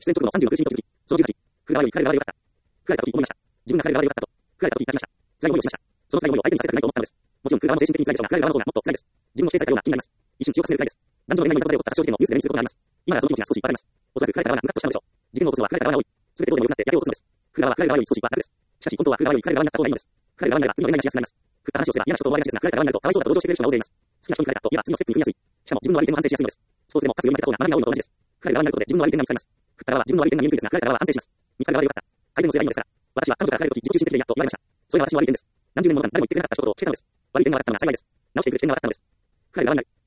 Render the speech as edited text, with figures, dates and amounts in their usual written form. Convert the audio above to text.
出演直後の36分に続き、その18、振られた時、彼らは良かった。振られた時思いました。自分が彼らは良かったと。振られた時言いました。辛い思いをしました。その辛い思いを相手にさせたくないと思ったのです。もちろん、彼らの精神的に辛いでしょうが、彼らの方がもっと辛いです。自分の否定されたような気になります。一瞬血を重ねるくらいです。男女の恋愛のいざこざで起こった殺傷事件のニュースで目にすることがあります。今ならその気持ちが少しわかります。おそらく彼らはムカッとしたのでしょう。事件を起こすのは彼らが多い。すべてどうでもよくなってやけを起こすのです。彼らは彼らより少しは楽です。しかし、本当は彼らより彼らになった方がいいのです。彼らになれば次の恋愛がしやすくなります。振った話をすれば嫌な人と思われがちですが、彼らになるとかわいそうだと同情してくれる人が大勢います。好きな人に振られたと言えば次のステップに踏みやすい。しかも自分の悪い点も反省しやすいのです。スポーツでもかつより負けた方が学びが多いのと同じです。彼らになることで自分の悪い点が見つかります。振ったらは自分の悪い点が見えにくいですが、彼らは反省します。見つかるが悪いよかった。改善のすればいいのですから。私は彼女から帰るとき自己中心的でやっと言われました。それが私の悪い点です。何十年もの間誰も言ってくれなかった一言を聞けたのです。悪い点が分かったのが幸いです。直していく視点が分かったのです。彼らはなる。